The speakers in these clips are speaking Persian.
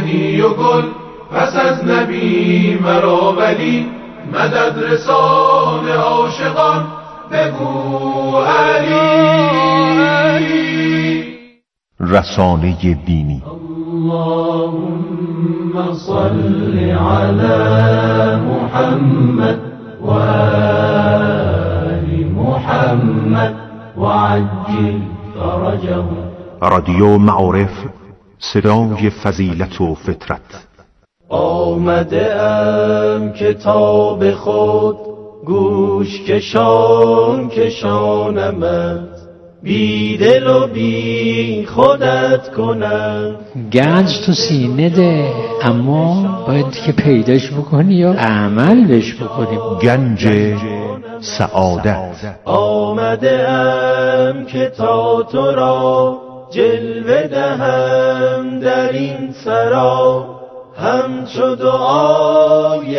خاتمی و گل، پس از نبی مرا ولی، مدد رسان عاشقان بگو علی. رسانه بینی. اللهم صل علی محمد و آل محمد و عجل فرجهم. رادیو معارف، صدای فضیلت و فطرت. آمده ام کتاب خود گوش کشان کشانمت، بی دل و بی خودت کنم. گنج تو سینه ده، اما باید که پیداش بکنی یا عمل بهش بکنی. گنج سعادت. آمده ام که تا تو را جلوه دهم در این سرا، همچو دعای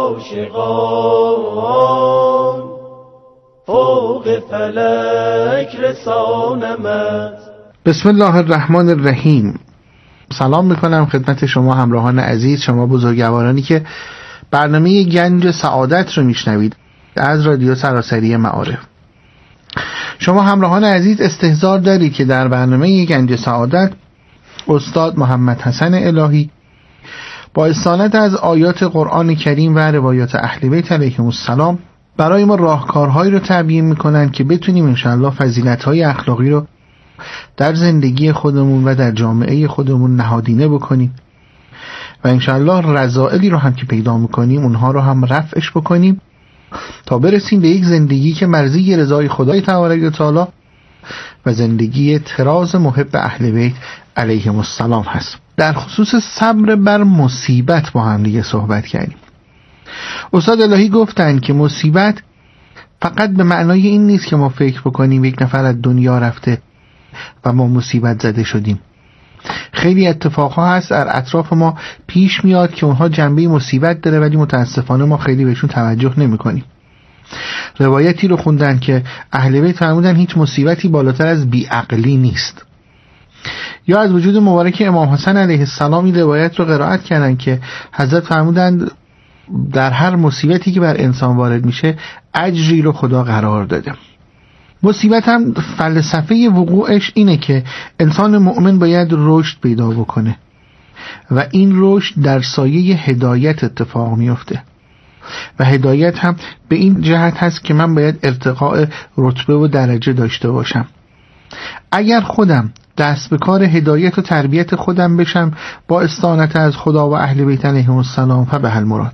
عاشقان فوق فلک رسانمت. بسم الله الرحمن الرحیم. سلام میکنم خدمت شما همراهان عزیز، شما بزرگوارانی که برنامه گنج سعادت رو میشنوید از رادیو سراسری معارف. شما همراهان عزیز استحضار دارید که در برنامه گنج سعادت استاد محمد حسن الهی با استناد از آیات قرآن کریم و روایات اهل بیت علیهم السلام برای ما راهکارهایی رو تبیین میکنن که بتونیم انشاءالله فضیلت‌های اخلاقی رو در زندگی خودمون و در جامعه خودمون نهادینه بکنیم و انشاءالله رذائلی رو هم که پیدا میکنیم اونها رو هم رفعش بکنیم تا برسیم به یک زندگی که مرضی رضای خدای تبارک و تعالی و زندگی طراز محب اهل بیت علیهم السلام هست. در خصوص صبر بر مصیبت با هم دیگه صحبت کردیم. استاد الهی گفتن که مصیبت فقط به معنای این نیست که ما فکر بکنیم یک نفر از دنیا رفته و ما مصیبت زده شدیم. خیلی اتفاقها هست در اطراف ما پیش میاد که اونها جنبه مصیبت داره ولی متاسفانه ما خیلی بهشون توجه نمی کنیم. روایتی رو خوندن که اهل بیت فرمودن هیچ مصیبتی بالاتر از بیعقلی نیست. یا از وجود مبارک امام حسن علیه السلام این روایت رو قرائت کردن که حضرت فرمودند در هر مصیبتی که بر انسان وارد میشه اجری رو خدا قرار داده. مصیبت هم فلسفه وقوعش اینه که انسان مؤمن باید رشد پیدا بکنه و این رشد در سایه هدایت اتفاق میفته و هدایت هم به این جهت هست که من باید ارتقاء رتبه و درجه داشته باشم. اگر خودم دست به کار هدایت و تربیت خودم بشم با استعانت از خدا و اهل بیت علیهم السلام فبه المراد،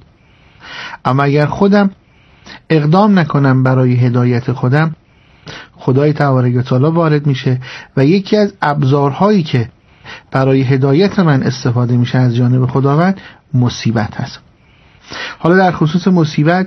اما اگر خودم اقدام نکنم برای هدایت خودم، خدای تبارک و تعالی وارد میشه و یکی از ابزارهایی که برای هدایت من استفاده میشه از جانب خداوند مصیبت هست. حالا در خصوص مصیبت،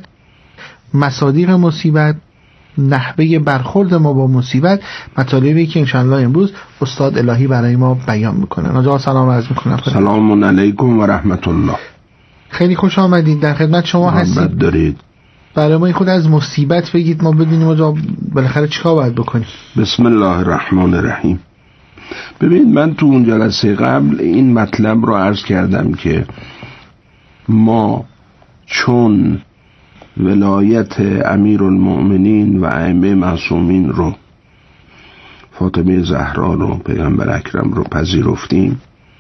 مصادیق مصیبت، نحوه برخورد ما با مصیبت، مطالبی که انشاءالله امروز استاد الهی برای ما بیان میکنه. ناجا سلام عرض میکنم. سلام علیکم و رحمت الله. خیلی خوش آمدید، در خدمت شما هستید. دارید برای ما خود از مصیبت بگید ما بدونیم آجا بالاخره چیکار باید بکنیم. بسم الله الرحمن الرحیم. ببینید من تو اون جلسه قبل این مطلب رو عرض کردم که ما چون ولایت امیرالمؤمنین و ائمه معصومین رو، فاطمه زهرا رو، پیغمبر اکرم رو پذیرفتیم،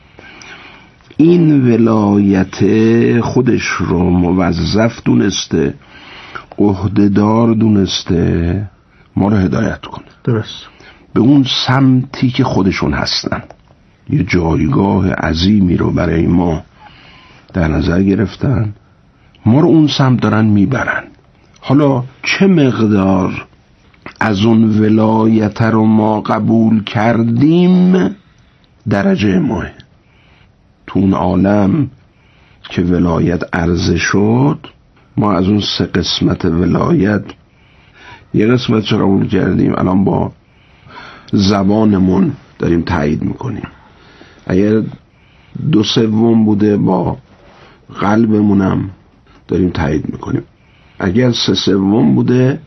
این ولایت خودش رو موظف دونسته، عهده‌دار دونسته ما رو هدایت کنه درست به اون سمتی که خودشون هستن. یه جایگاه عظیمی رو برای ما در نظر گرفتن، ما رو اون سمت دارن میبرن. حالا چه مقدار از اون ولایت رو ما قبول کردیم درجه ماه. تو اون عالم که ولایت عرضه شد، ما از اون 3 قسمت ولایت یه قسمت رو قبول کردیم، الان با زبانمون داریم تایید میکنیم. اگر 2/3 بوده با قلبمونم داریم تایید میکنیم. اگر 3/3 بوده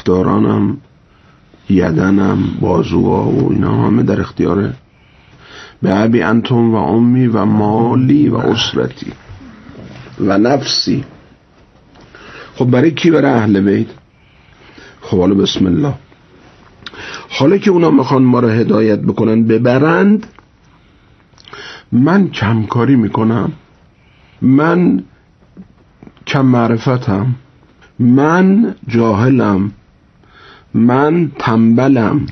رفتارانم، یدنم، بازوها و اینا همه در اختیار به ابی انتم و امی و مالی و اسرتی و نفسی. خب برای کی؟ برای اهل بیت. خب حالا بسم الله، حالا که اونا میخوان ما رو هدایت بکنن ببرند، من کمکاری میکنم، من کم معرفتم، من جاهلم، من تنبلم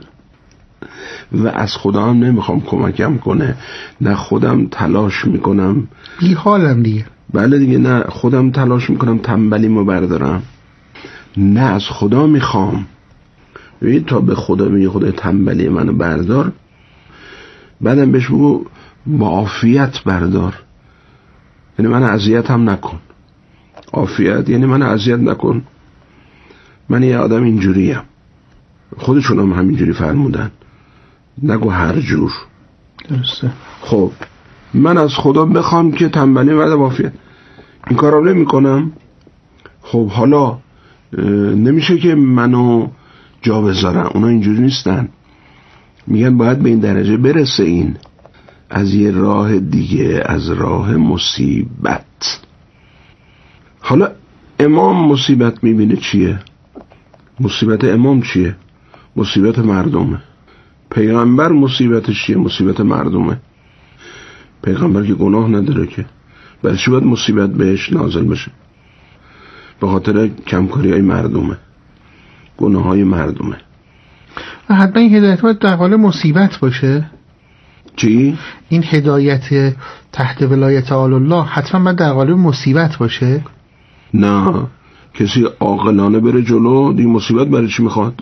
و از خدا هم نمیخوام کمکم کنه، نه خودم تلاش میکنم، بی حالم دیگه. بله دیگه، نه خودم تلاش میکنم تنبلیمو بردارم، نه از خدا میخوام. ببین تا به خدا میگه خدای تنبلی منو بردار، بعدم بهش بگو با عافیت بردار، یعنی من اذیت هم نکن. عافیت یعنی من اذیت نکن، من یه آدم اینجوریم، خودشون هم همینجوری فرمودن، نگو هر جور. درسته. خب من از خدا بخوام که تنبلی بعد عافیت، این کارا نمی کنم. خب حالا نمیشه که منو جا بذارن، اونا اینجوری نیستن، میگن باید به این درجه برسه، این از یه راه دیگه، از راه مصیبت. حالا امام مصیبت میبینه چیه؟ مصیبت امام چیه؟ مصیبت مردمه. پیغمبر مصیبتش چیه؟ مصیبت مردمه. پیغمبر که گناه نداره که، برای چی باید مصیبت بهش نازل بشه؟ به خاطر کمکاری های مردمه، گناه های مردمه. حتما این هدایت باید در حال مصیبت باشه. چی؟ این هدایت تحت ولایت آل الله حتما باید در قالب مصیبت باشه؟ نه، کسی عاقلانه بره جلو، دی مصیبت برای چی میخواد؟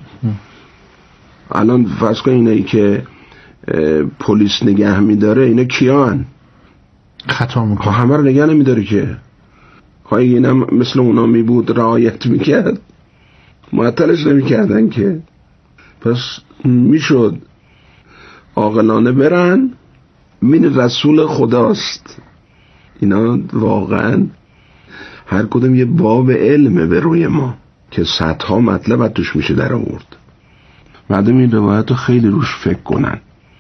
الان فرض کن اینایی که پلیس نگه میداره، اینا کیان؟ خطا میکنه. همه رو نگه نمیداره که. خواهی اینا مثل اونا میبود رعایت میکرد، معطلش نمیکردن که. پس میشد عاقلانه برن، من رسول خداست. اینا واقعا هر کدوم یه باب علمه به روی ما که صدها مطلب توش میشه در آورد. مردم این روایت رو خیلی روش فکر کنن.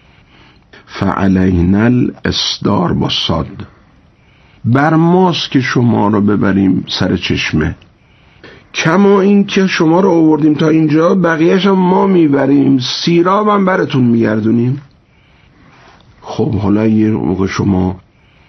فعلینا الاصدار با صاد، بر ماست که شما رو ببریم سر چشمه، کما این که شما رو آوردیم تا اینجا، بقیهش هم ما میبریم، سیراب هم براتون میگردونیم. خب حالا یه موقع شما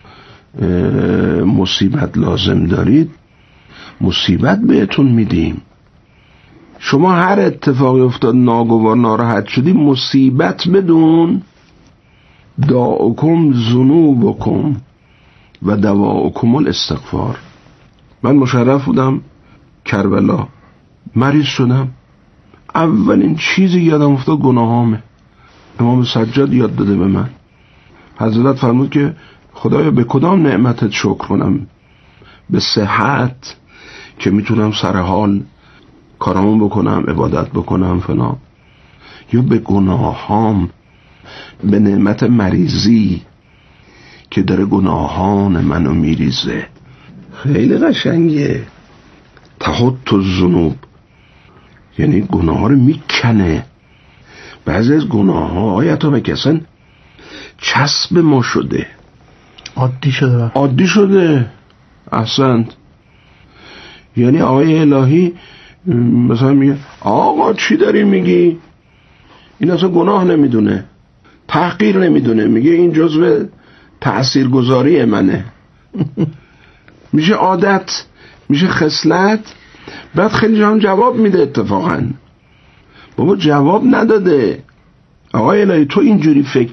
مصیبت لازم دارید، مصیبت بهتون میدیم. شما هر اتفاقی افتاد ناگوار ناراحت شدی، مصیبت بدون داؤکم ذنوبکم و دواؤکم الاستغفار. من مشرف بودم کربلا، مریض شدم، اولین چیزی یادم افتاد گناهامه. امام سجاد یاد داده به من. حضرت فرمود که خدایا به کدام نعمتت شکر کنم؟ به صحت که میتونم سر حال کارامو بکنم، عبادت بکنم فلان، یا به گناهام، به نعمت مریضی که داره گناهان منو میریزه. خیلی قشنگه. تحط الذنوب یعنی گناه رو میکنه. بعضی از گناه ها آیتا بکسن چسب ما شده، عادی شده. احسنت. یعنی آقای الهی مثلا میگه آقا چی داری میگی؟ این اصلا گناه نمیدونه، تحقیر نمیدونه، میگه این جزو تأثیرگذاری منه. میشه عادت، میشه خصلت. بعد خیلی جا هم جواب میده. اتفاقا بابا جواب نداده. آقای الهی تو اینجوری فکر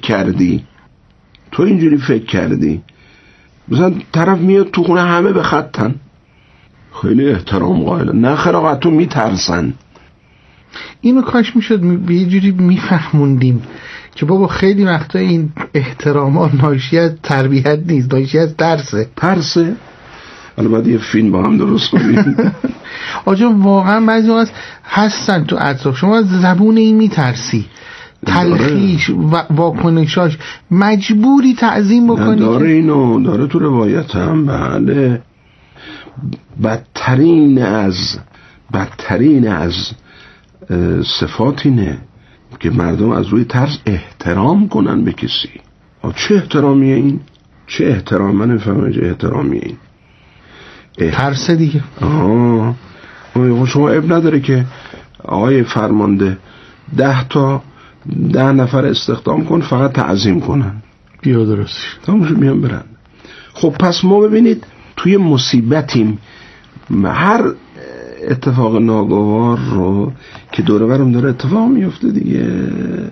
کردی، مثلا طرف میاد تو خونه همه به خطن، خیلی احترام قائل، نه خیلی تو میترسن. اینو کاش میشد یه جوری میفهموندیم که بابا خیلی وقتا این احترامات ناشی از تربیت نیست، ناشی از ترسه. حالا باید یه فیلم با هم درست کنیم. آجا واقعا بعضی وقت هستن تو اطراف شما از زبون این میترسی، تلخیش و واکنشاش مجبوری تعظیم بکنی. داره اینو داره تو روایت هم. بله، بدترین از صفات اینه که مردم از روی ترس احترام کنن به کسی. چه احترامیه این؟ چه احترام؟ من نفهمم چه احترامیه این؟ ترس دیگه. شما اب نداره که آقای فرمانده 10 نفر استخدام کن فقط تعظیم کنن، بیا درستی تمامشو میان برن. خب پس ما ببینید توی مصیبتیم، هر اتفاق ناگوار رو که دوره برم داره اتفاق میفته دیگه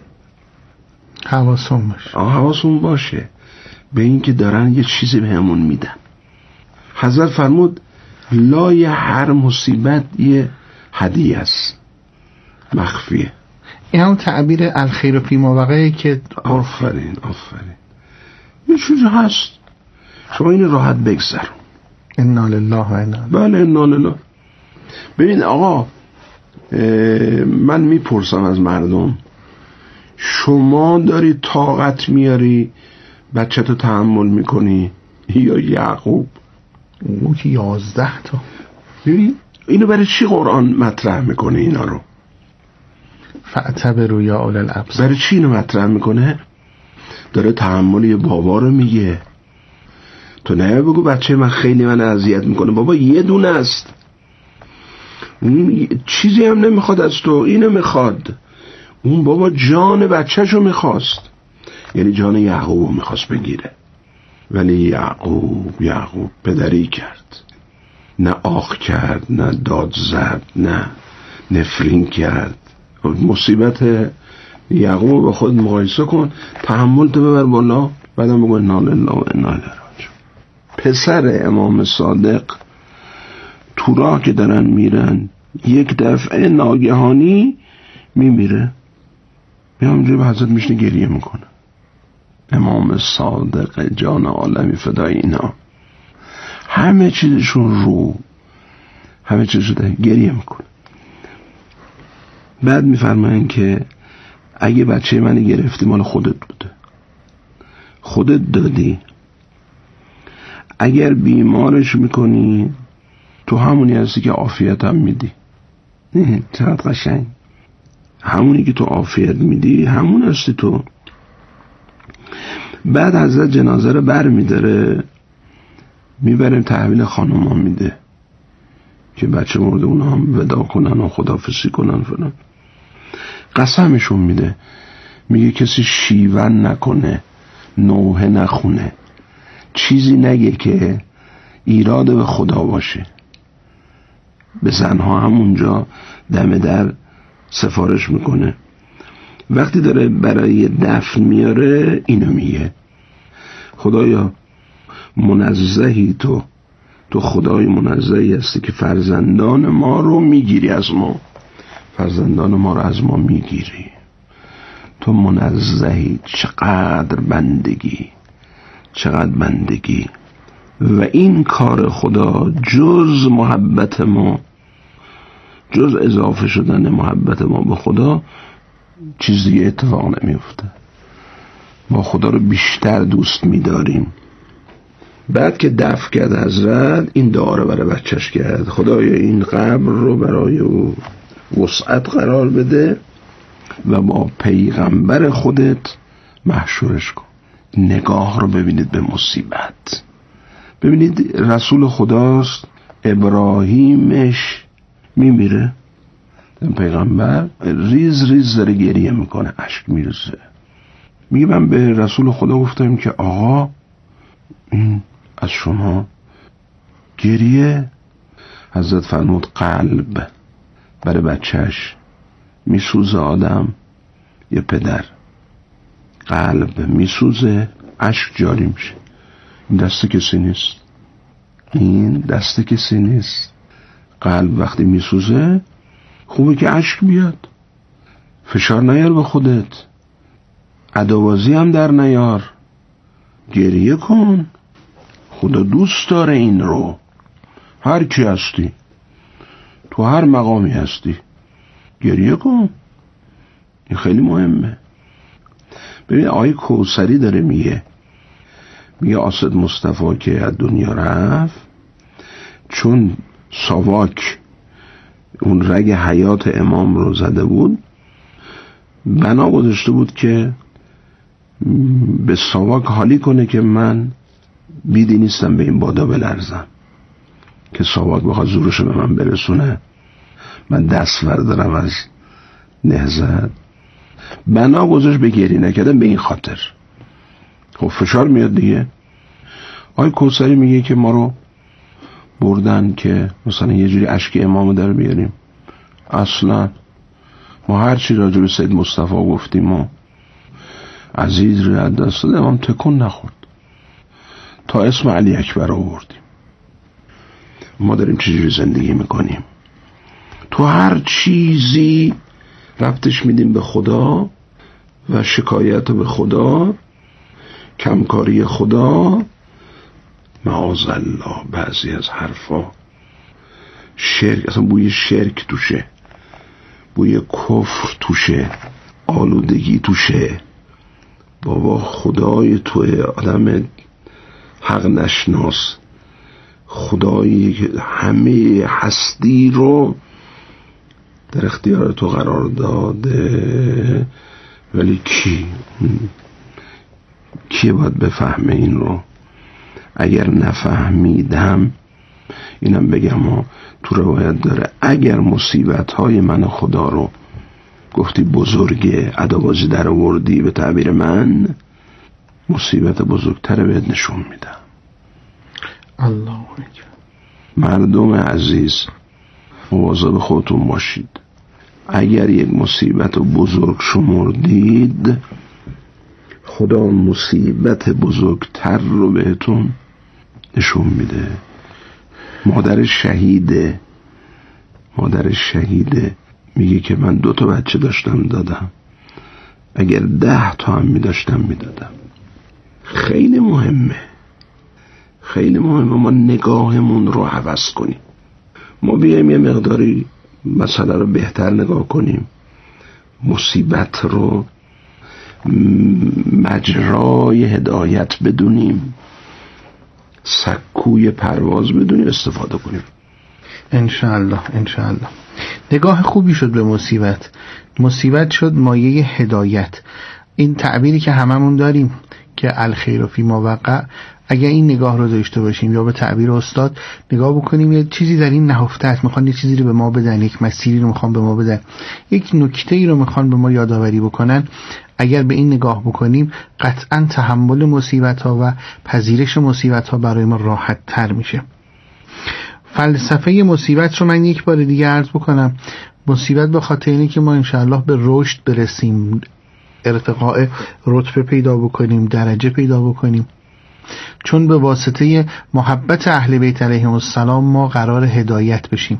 حواسون باشه به این که دارن یه چیزی به همون میدن. حضرت فرمود لای هر مصیبت یه هدیه است مخفیه. این هم تعبیر الخیر فی ما وقعه که آفرین یه چیزی هست، شما اینو راحت بگذر. انا لله و انا بله انا لله. ببین آقا، من میپرسم از مردم، شما داری طاقت میاری بچه تو تحمل میکنی یا یعقوب؟ او که 11 تا. ببین اینو برای چی قرآن مطرح میکنه اینا رو؟ فاعتبروا یا اولی الابصار. برای چی اینو مطرح میکنه؟ داره تحمل یه بابا رو میگه. تو نه بگو بچه من خیلی من اذیت میکنه، بابا یه دونه است، اون چیزی هم نمیخواد از تو، اینو میخواد. اون بابا جان بچهشو میخواست، یعنی جان یعقوب میخواست بگیره، ولی یعقوب پدری کرد، نه آخ کرد، نه داد زد، نه نفرین کرد. مصیبت یعقوب با خود مقایسه کن، تحمل تو ببر بالا، بعدم بگو انا لله و انا الیه راجعون. پسر امام صادق تو راه که دارن میرن یک دفعه ناگهانی میمیره، میامونجا به حضرت میشنه گریه میکنه. امام صادق جان عالمی فدای اینا، همه چیزشون رو، همه چیزشون ده گریه میکنه. بعد میفرماین که اگه بچه منی گرفتی مال خودت بوده، خودت دادی، اگر بیمارش میکنی تو همونی هستی که عافیت هم میدی. چقدر قشنگ، همونی که تو عافیت میدی همون هستی تو. بعد حضرت جنازه رو بر میداره میبریم تحویل خانم ها میده که بچه مرده اونا هم ودا کنن و خداحافظی کنن فلان. قسمشون میده، میگه کسی شیون نکنه، نوحه نخونه، چیزی نگه که ایراد به خدا باشه. به زنها همونجا دم در سفارش میکنه. وقتی داره برای دفن میاره اینو میگه خدایا منزهی تو خدای منزهی هستی که فرزندان ما رو میگیری از ما، فرزندان ما رو از ما میگیری، تو منزهی. چقدر بندگی و این کار خدا جز محبت ما، جز اضافه شدن محبت ما به خدا چیز دیگه اتفاق نمیفته. ما خدا رو بیشتر دوست می‌داریم. بعد که دفن کرد حضرت این دعا رو برای بچهش کرد، خدایا این قبر رو برای او وسعت قرار بده و با پیغمبر خودت محشورش کن. نگاه رو ببینید به مصیبت. ببینید رسول خداست، ابراهیمش میمیره، پیغمبر ریز داره گریه میکنه، اشک میرسه. میگه من به رسول خدا گفتم که آقا این از شما گریه. حضرت فرمود قلب برای بچهش میسوزه، آدم یه پدر قلب میسوزه، اشک جاری میشه. این دست کسی نیست. قلب وقتی میسوزه خوبه که اشک بیاد. فشار نیار به خودت، عداوازی هم در نیار، گریه کن. خدا دوست داره این رو. هر کی هستی، تو هر مقامی هستی، گریه کن. این خیلی مهمه. ببین آیه کوثری داره میگه آسد مصطفی که از دنیا رفت، چون ساواک اون رگ حیات امام رو زده بود، بنا گذاشته بود که به ساواک حالی کنه که من بیدی نیستم به این بادا بلرزم، که ساواک بخواد زورش به من برسونه، من دست بردارم از نهضت. بنا گذاشت به گریه نکردن به این خاطر. خب فشار میاد دیگه. آقای کوثری میگه که ما رو بردن که مثلا یه جوری اشک امامو در بیاریم. اصلا ما هر چی راجع به سید مصطفی گفتیم و عزیز رو از دست داد، امام تکون نخورد تا اسم علی اکبر آوردیم. ما داریم چجوری زندگی میکنیم؟ تو هر چیزی ربطش میدیم به خدا و شکایت به خدا، کمکاری خدا، معاذالله بعضی از حرفا شرک، اصلا بوی شرک توشه، بوی کفر توشه، آلودگی توشه. بابا خدای توی آدم حق نشناس، خدایی که همه هستی رو در اختیار تو قرار داده، ولی کی باید بفهمه این رو؟ اگر نفهمیدم اینم بگم تو روایت داره اگر مصیبت های من خدا رو گفتی بزرگه، ادابازی در آوردی، به تعبیر من مصیبت بزرگتر بهت نشون میدم. الله اکبر. مردم عزیز مواظب خودتون باشید. اگر یک مصیبت رو بزرگ شمردید، خدا مصیبت بزرگتر رو بهتون نشون میده. مادر شهیده میگه که من 2 بچه داشتم دادم، اگر 10 تا هم میداشتم میدادم. خیلی مهمه ما نگاهمون رو عوض کنیم. ما بیایم یه مقداری مسئله رو بهتر نگاه کنیم، مصیبت رو مجرای هدایت بدونیم، سکوی پرواز بدونیم، استفاده کنیم. انشاءالله. نگاه خوبی شد به مصیبت شد مایه هدایت. این تعبیری که هممون داریم که الخیر فی ما وقع، اگر این نگاه رو داشته باشیم یا به تعبیر استاد نگاه بکنیم یه چیزی در این نهفته است، میخوان یه چیزی رو به ما بدن، یک مسیری رو میخوان به ما بدن، یک نکته‌ای رو میخوان به ما یادآوری بکنن، اگر به این نگاه بکنیم قطعا تحمل مصیبت‌ها و پذیرش مصیبت‌ها برای ما راحت تر میشه. فلسفه مصیبت رو من یک بار دیگه عرض بکنم. مصیبت به خاطر اینه که ما انشاءالله به رشد برسیم، ارتقاء رتبه پیدا بکنیم، درجه پیدا بکنیم، چون به واسطه محبت اهل بیت علیهم السلام ما قرار هدایت بشیم.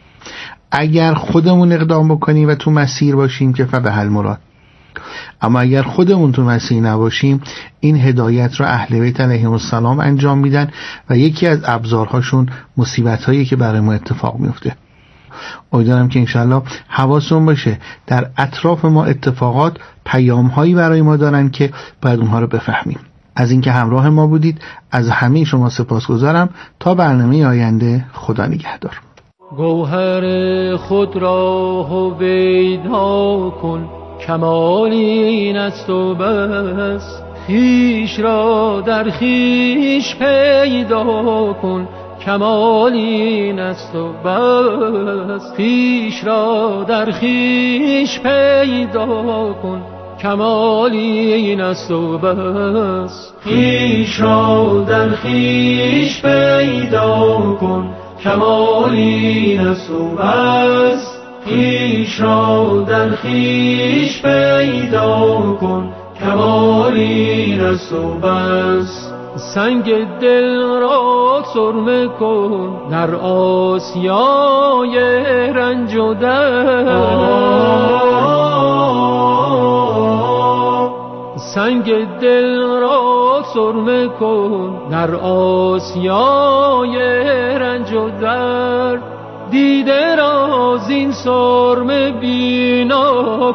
اگر خودمون اقدام بکنیم و تو مسیر باشیم که فبه المراد، اما اگر خودمون تو مسیر نباشیم این هدایت رو اهل بیت علیهم السلام انجام میدن و یکی از ابزارهاشون مصیبت‌هایی که برای ما اتفاق میفته. امیدوارم که انشالله حواسون باشه در اطراف ما اتفاقات پیام‌هایی برای ما دارن که باید اونها رو بفهمیم. از اینکه همراه ما بودید از همه شما سپاسگزارم. تا برنامه آینده، خدا نگهدار. گوهر خود را هویدا کن، کمالی این است و بس. خویش را در خویش پیدا کن، کمالی این است و بس. خویش را در خویش پیدا کن، کمالی این است و بس. خویش را در خویش پیدا کن، کمالی این است و بس. خویش را در خویش پیدا کن، کمالی این است و بس. سنگ دل را سرمه کن در آسیای رنج و درد. سنگ دل را سرمه کن در آسیای رنج و درد. دیده را زین سرمه بینا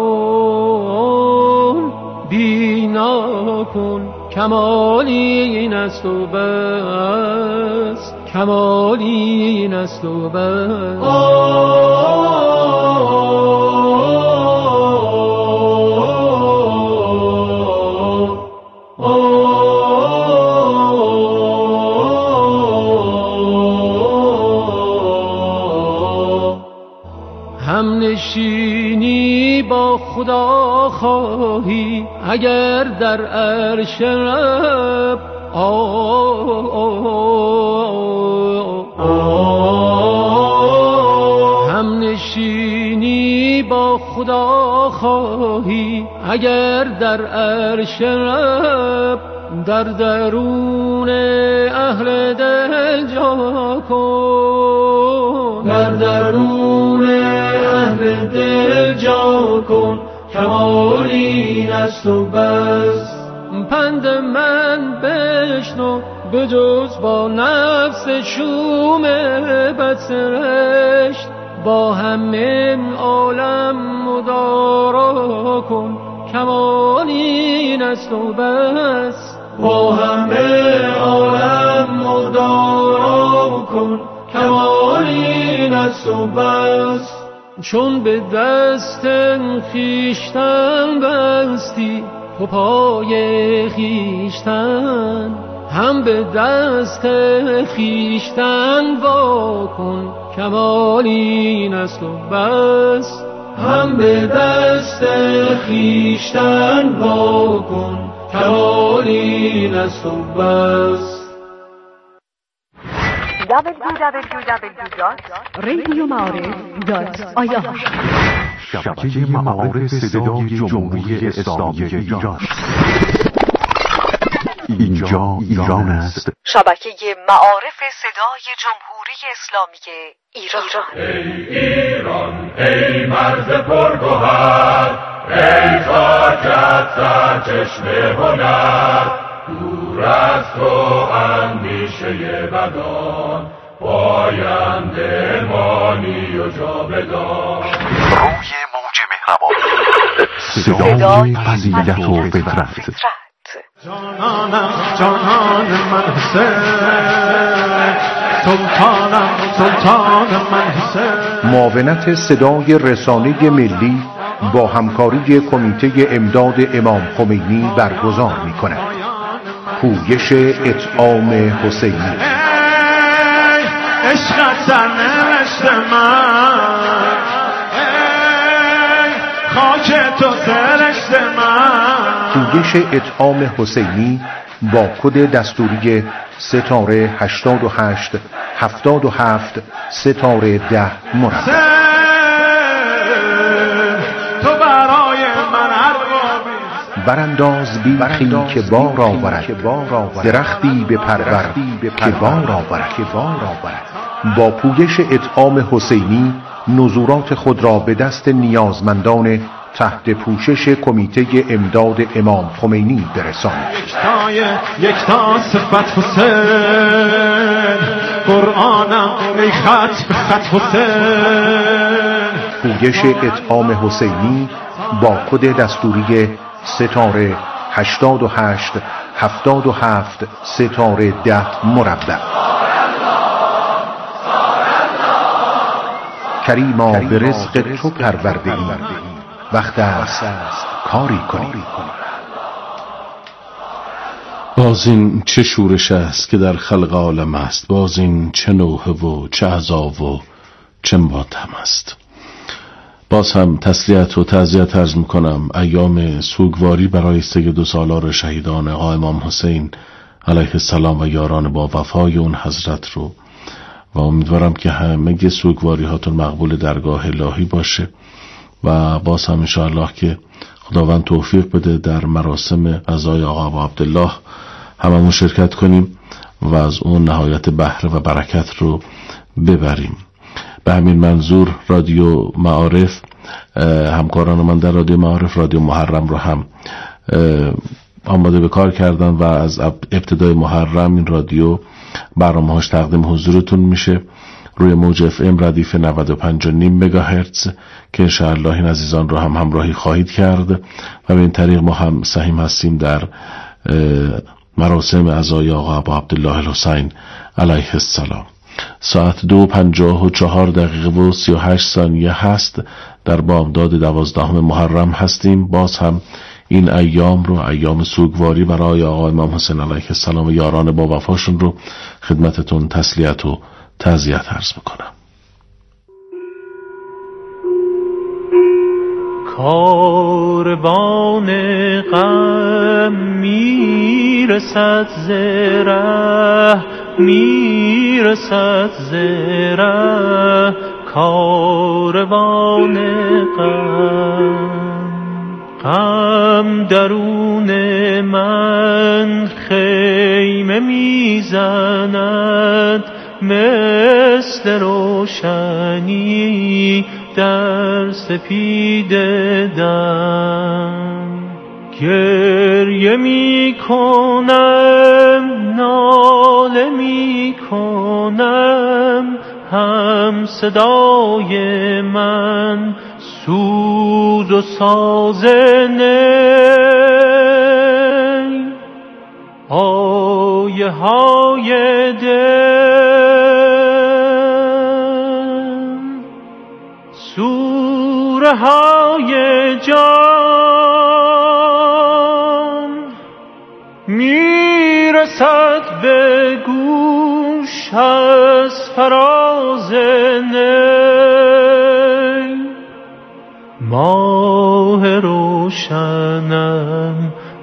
کن، کمالی این است و بس. کمالی این است و بس. اگر در عرش رب هم نشینی با خدا خواهی، اگر در عرش رب در درون اهل دل جا کن، در درون اهل دل جا کن، کمال این است و بس. پند من بشنو بجز با نفس شوم بدسرشت، با همه عالم مدارا کن، کمال این است و بس. با همه عالم مدارا کن، کمال این است و بس. چون به دست خویشتن بستی تو پای خویشتن، هم به دست خویشتن وا کن، کمال این است و بس. هم به دست خویشتن وا کن، کمال این است و بس. www.radioma'arif.ir شبکه معارف صدای جمهوری اسلامی ایران. اینجا ایران است. شبکه معارف صدای جمهوری اسلامی ایران. ای ایران، ای مرز پرگوهر، ای خاکت سرچشمه هنر، دور از تو اندیشه بدان، پاینده مانی و جاودان. روی موج مهربان، صدای فضیلت و فطرت. جانانم جانان من حسین، سلطانم سلطان من حسین. معاونت صدای رسانه ملی با همکاری کمیته امداد امام خمینی برگزار می‌کند. پویش اطعام حسینی. عشقت در نوشت من، خاک تو سرشت من. پویش اطعام حسینی با کد دستوری ستاره 88 77 ستاره 10 مربع. تو برای من اربابی، برانداز بیخی که بار آورد، درختی به پرور که بار آورد. با پویش اطعام حسینی نزورات خود را به دست نیازمندان تحت پوشش کمیته امداد امام خمینی برسانید. یکتا صفت حسین، قرآنم ای خط به خط حسین. پویش اطعام حسینی با کد دستوری ستاره 88 77 ستاره 10 مربع. کریما به رزق تو پرورده ایم، وقت است کاری کنی. باز این چه شورش است که در خلق عالم است، باز این چه نوحه و چه عذاب و چه ماتم است. باز هم تسلیت و تعزیت عرض میکنم ایام سوگواری برای سید سالار شهیدان آقا امام حسین علیه السلام و یاران با وفای اون حضرت رو، و امیدوارم که همه سوگواری هاتون مقبول درگاه الهی باشه و باز هم انشاءالله که خداوند توفیق بده در مراسم عزای آقا ابو عبدالله هممون شرکت کنیم و از اون نهایت بهره و برکت رو ببریم. به همین منظور رادیو معارف، همکاران من در رادیو معارف رادیو محرم رو هم آماده به کار کردن و از ابتدای محرم این رادیو برنامه‌هاش تقدیم حضورتون میشه روی موج FM ردیف 95.5 مگاهرتز که انشاءالله این عزیزان رو هم همراهی خواهید کرد و به این طریق ما هم سهیم هستیم در مراسم عزای آقا ابو عبدالله الحسین علیه السلام. ساعت 2:54 و 38 ثانیه هست. در بامداد 12 محرم هستیم. باز هم این ایام رو، ایام سوگواری برای آقا امام حسین علیه السلام و یاران با وفاشون رو خدمتتون تسلیت و تعزیت عرض میکنم. کاروان غم میرسد زره، میرسد زره، کاروان غم درون من خیمه میزند، مثل روشنی در سپید دم. گریه می کنم، ناله می کنم، هم صدای من سوز و ساز نی. آیه های دل، سوره های جان، میرسد به گوش از فراز نی. ماه روشنم،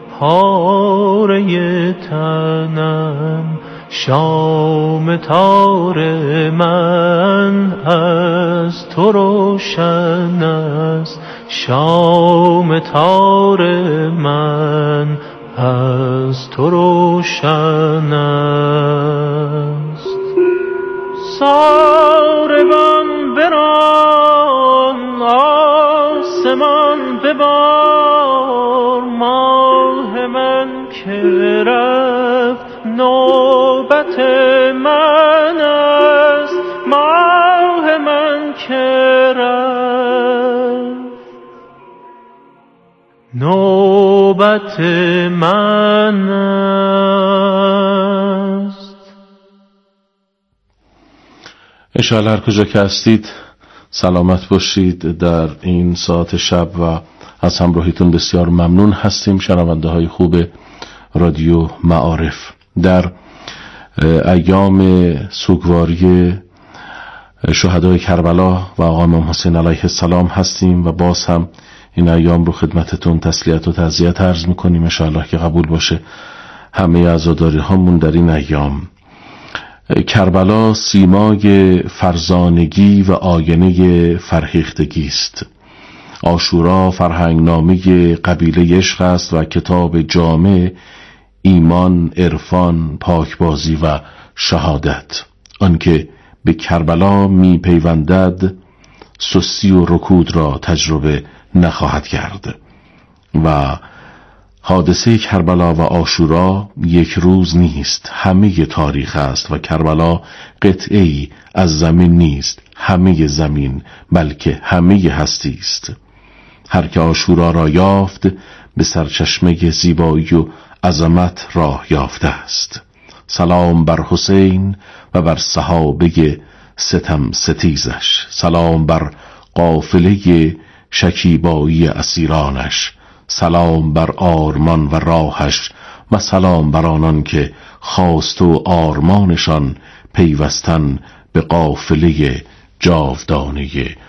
پاره تنم، شام تار من از تو روشن است، شام تار من از تو روشن است. ساربان بران، آسمان ببار، ماه من که رفت نوبت من است، ماه من که رفت نوبت من است. انشاءالله هر کجا که هستید سلامت باشید در این ساعت شب و از همراهیتون بسیار ممنون هستیم. شنونده های خوب رادیو معارف، در ایام سوگواری شهدای کربلا و آقا امام حسین علیه السلام هستیم و باز هم این ایام رو خدمتتون تسلیت و تعزیت عرض میکنیم. انشاءالله که قبول باشه همه عزاداری هامون در این ایام. کربلا سیمای فرزانگی و آینه فرهیختگی است. عاشورا فرهنگنامه قبیله عشق است و کتاب جامع ایمان، عرفان، پاکبازی و شهادت. آنکه به کربلا می پیوندد سستی و رکود را تجربه نخواهد کرد و حادثه کربلا و عاشورا یک روز نیست، همه تاریخ است و کربلا قطعه‌ای از زمین نیست، همه زمین بلکه همه هستی است. هر که عاشورا را یافت به سرچشمه زیبایی و عظمت راه یافته است. سلام بر حسین و بر صحابه ستم ستیزش، سلام بر قافله شکیبایی اسیرانش، سلام بر آرمان و راهش و سلام بر آنان که خواست و آرمانشان پیوستن به قافله جاودانه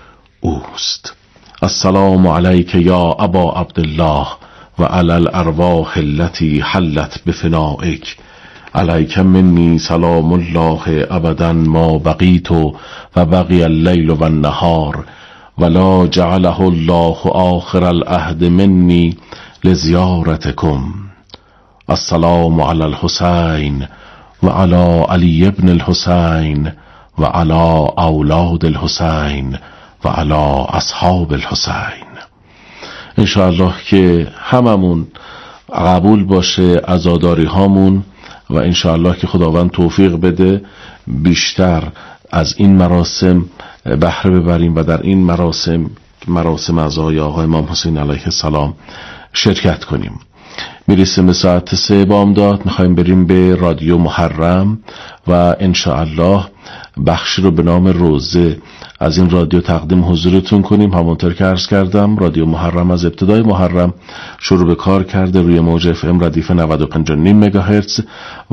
اوست. السلام علیک یا ابا عبدالله و علی الارواح التي حلت بفنائک، علیک منی سلام الله ابدا ما بقیت و بقی اللیل و النهار ولا جعله الله آخر العهد منی لزیارتکم. السلام علی الحسین و علی علی ابن الحسین و علی اولاد الحسین و علی اصحاب الحسین. انشاءالله که هممون قبول باشه عزاداری هامون و انشاءالله که خداوند توفیق بده بیشتر از این مراسم بهره ببریم و در این مراسم عزای آقا امام حسین علیه السلام شرکت کنیم. میرسیم به ساعت 3 بامداد، میخوایم بریم به رادیو محرم و انشاءالله بخشی رو به نام روزه از این رادیو تقدیم حضورتون کنیم. همونطور که عرض کردم رادیو محرم از ابتدای محرم شروع به کار کرده روی موج FM ردیف 95.9 مگاهرتز